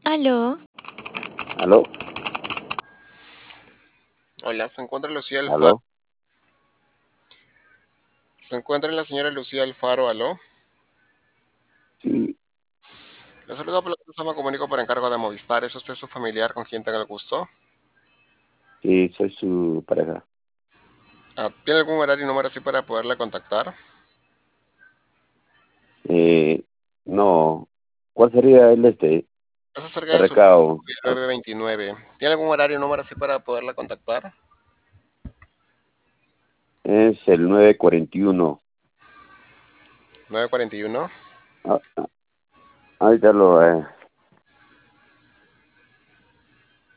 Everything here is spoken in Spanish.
Aló, ¿Aló? Hola, se encuentra Lucía Alfaro. ¿Aló? Se encuentra la señora Lucía Alfaro, aló. Sí, Le saludo por la cosa, me comunico por encargo de Movistar. ¿Es usted su familiar con quien tenga el gusto? sí, soy su pareja. ¿Tiene algún horario y número así para poderla contactar? Eh, no, ¿cuál sería Es acerca el de su recado? 929. ¿Tiene algún horario y número así para poderla contactar? Es el 941. 941. Ah, ahorita lo,